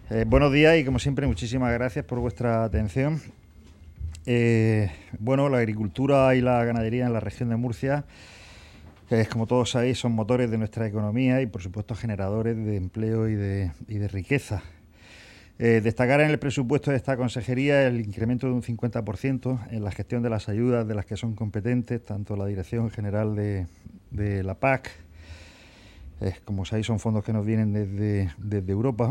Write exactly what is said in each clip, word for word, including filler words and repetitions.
Eh, buenos días y como siempre muchísimas gracias por vuestra atención. Eh, bueno, la agricultura y la ganadería en la región de Murcia, eh, como todos sabéis, son motores de nuestra economía y por supuesto generadores de empleo y de, y de riqueza. Eh, destacar en el presupuesto de esta consejería el incremento de un cincuenta por ciento en la gestión de las ayudas de las que son competentes, tanto la Dirección General de, de la P A C, eh, como sabéis son fondos que nos vienen desde, desde Europa.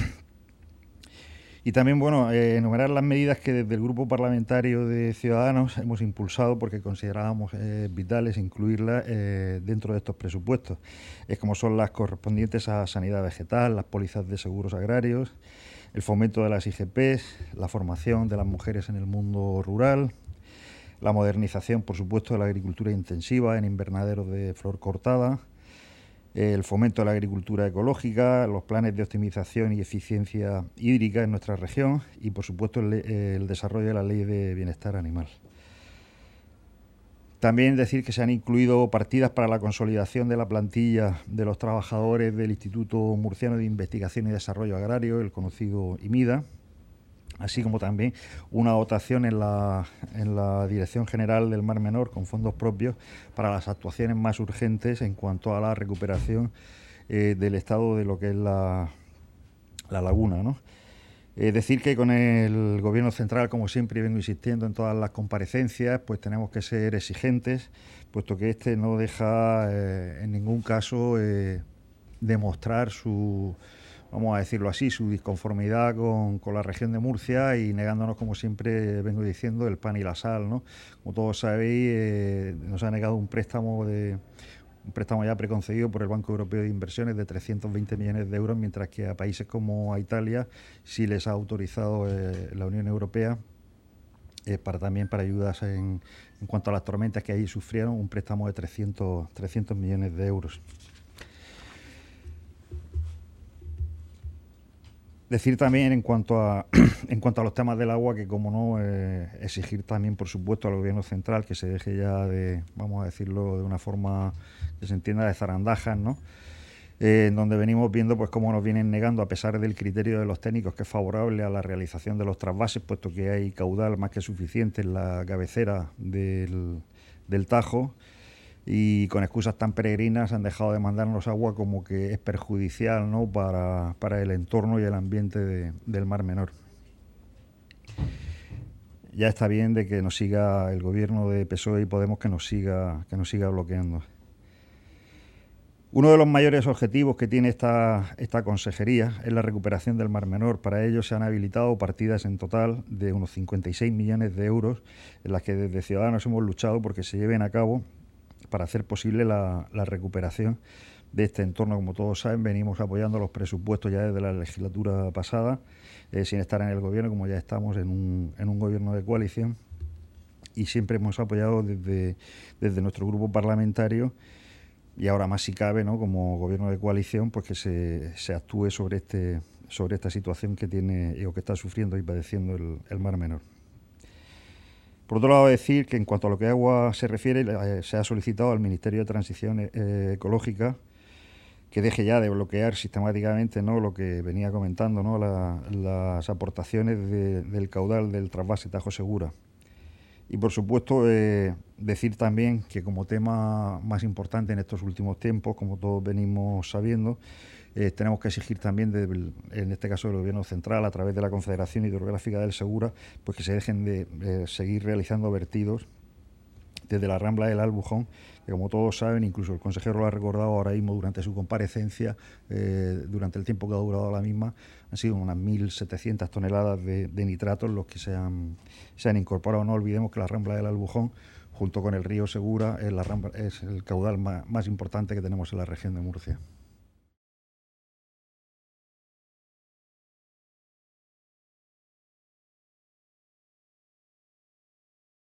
Y también, bueno, eh, enumerar las medidas que desde el Grupo Parlamentario de Ciudadanos hemos impulsado porque considerábamos eh, vitales incluirlas eh, dentro de estos presupuestos, es como son las correspondientes a sanidad vegetal, las pólizas de seguros agrarios, el fomento de las I G P, la formación de las mujeres en el mundo rural, la modernización, por supuesto, de la agricultura intensiva en invernaderos de flor cortada, el fomento de la agricultura ecológica, los planes de optimización y eficiencia hídrica en nuestra región y, por supuesto, el, el desarrollo de la Ley de Bienestar Animal. También decir que se han incluido partidas para la consolidación de la plantilla de los trabajadores del Instituto Murciano de Investigación y Desarrollo Agrario, el conocido IMIDA, así como también una dotación en la, en la Dirección General del Mar Menor con fondos propios para las actuaciones más urgentes en cuanto a la recuperación eh, del estado de lo que es la, la laguna, ¿no? Es decir que con el Gobierno central, como siempre vengo insistiendo en todas las comparecencias, pues tenemos que ser exigentes, puesto que este no deja eh, en ningún caso eh, demostrar su, vamos a decirlo así, su disconformidad con, con la región de Murcia y negándonos, como siempre vengo diciendo, el pan y la sal, ¿no? Como todos sabéis, eh, nos ha negado un préstamo de un préstamo ya preconcedido por el Banco Europeo de Inversiones de trescientos veinte millones de euros, mientras que a países como a Italia sí les ha autorizado eh, la Unión Europea eh, para también para ayudas en, en cuanto a las tormentas que allí sufrieron, un préstamo de trescientos millones de euros. Decir también en cuanto a en cuanto a los temas del agua que, como no, eh, exigir también, por supuesto, al Gobierno central que se deje ya de, vamos a decirlo de una forma que se entienda, de zarandajas, ¿no? Eh, en donde venimos viendo pues cómo nos vienen negando, a pesar del criterio de los técnicos que es favorable a la realización de los trasvases, puesto que hay caudal más que suficiente en la cabecera del, del Tajo, y con excusas tan peregrinas han dejado de mandarnos agua como que es perjudicial, ¿no?, para, para el entorno y el ambiente de, del Mar Menor. Ya está bien de que nos siga el gobierno de P S O E y Podemos, que nos siga, que nos siga bloqueando. Uno de los mayores objetivos que tiene esta, esta consejería es la recuperación del Mar Menor. Para ello se han habilitado partidas en total de unos cincuenta y seis millones de euros, en las que desde Ciudadanos hemos luchado porque se lleven a cabo para hacer posible la, la recuperación de este entorno. Como todos saben, venimos apoyando los presupuestos ya desde la legislatura pasada, eh, sin estar en el gobierno, como ya estamos en un, en un gobierno de coalición, y siempre hemos apoyado desde, desde nuestro grupo parlamentario, y ahora más si cabe, ¿no?, como gobierno de coalición, pues que se, se actúe sobre, este, sobre esta situación que tiene o que está sufriendo y padeciendo el, el Mar Menor. Por otro lado, decir que en cuanto a lo que a agua se refiere, eh, se ha solicitado al Ministerio de Transición eh, Ecológica que deje ya de bloquear sistemáticamente, ¿no?, lo que venía comentando, ¿no?, la, las aportaciones de, del caudal del trasvase Tajo Segura. Y, por supuesto, eh, decir también que como tema más importante en estos últimos tiempos, como todos venimos sabiendo, eh, tenemos que exigir también, de, en este caso del Gobierno central, a través de la Confederación Hidrográfica del Segura, pues que se dejen de eh, seguir realizando vertidos desde la Rambla del Albujón, que, como todos saben, incluso el consejero lo ha recordado ahora mismo durante su comparecencia, eh, durante el tiempo que ha durado la misma, han sido unas mil setecientas toneladas de, de nitratos los que se han, se han incorporado. No olvidemos que la Rambla del Albujón, junto con el río Segura, es, la Rambla, es el caudal más, más importante que tenemos en la región de Murcia.